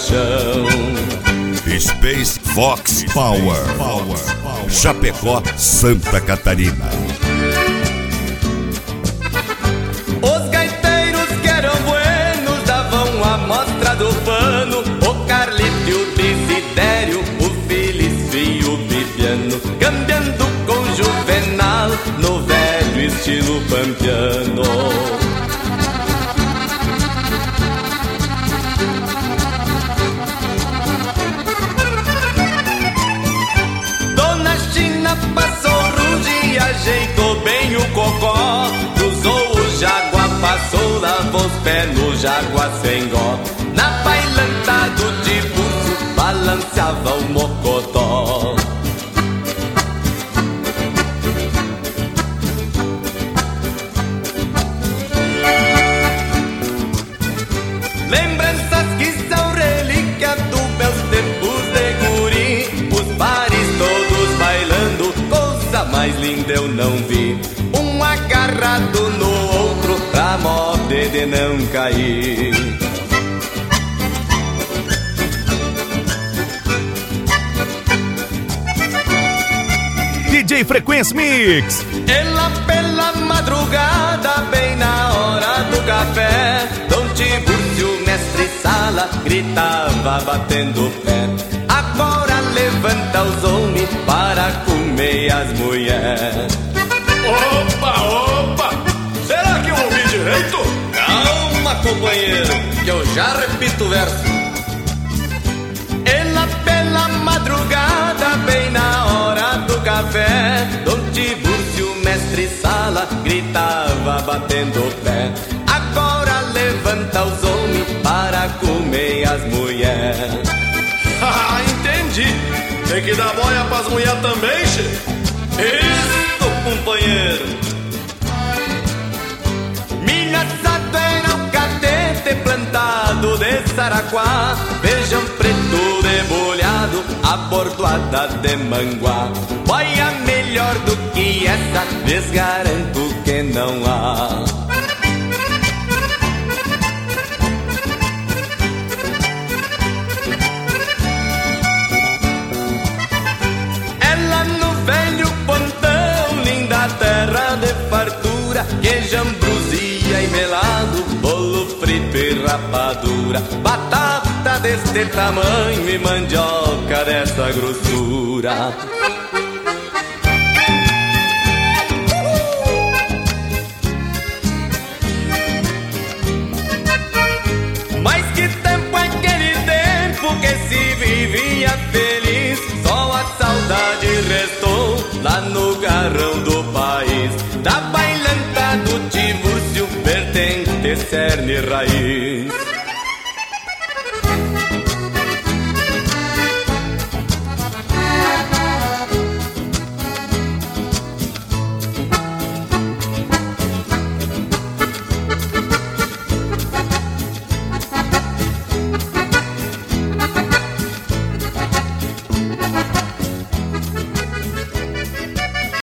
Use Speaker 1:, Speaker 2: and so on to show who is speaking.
Speaker 1: paixão.
Speaker 2: Space Fox Power. Chapecó, Santa Catarina.
Speaker 1: Os gaiteiros que eram buenos davam a mostra do pano. O Carlito e o Desidério, o Felício e o Bibiano, cambiando com Juvenal no velho estilo pampiano. Passou rude e ajeitou bem o cocó. Cruzou o Jaguar, passou, lavou os pés no Jaguar sem gó. Na bailanta do tibuço balançava o mocotó. Lembranças que são relíquia dos meus tempos de guri. Os bares todos bailando, coisa mais linda eu não vi. Um agarrado no outro pra moda de não cair.
Speaker 3: DJ Frequência Mix.
Speaker 1: Ela pela madrugada, bem na hora do café, Dom Tibúrcio, mestre sala, gritava batendo o pé. Agora levanta os homens para comer as mulheres.
Speaker 4: Opa, opa! Será que eu ouvi direito?
Speaker 1: Calma, companheiro, que eu já repito o verso. Ela pela madrugada, bem na hora do café, Dom Tibúrcio, mestre sala, gritava batendo o pé. Agora levanta os homens para comer as mulheres.
Speaker 4: Ah, entendi. Tem que dar boia pras mulheres também, che?
Speaker 1: Isso, companheiro. Minha era um catete plantado de Saraquá, feijão preto debulhado, abordoada de manguá. Boia melhor do que essa, lhes garanto que não há. Ela no velho pontão, linda terra de fartura, queijo, ambrosia e melado, bolo frito e rapadura, batata deste tamanho e mandioca dessa grossura. Mas que tempo é aquele tempo que se vivia feliz, só a saudade restou lá no garrão do país. Da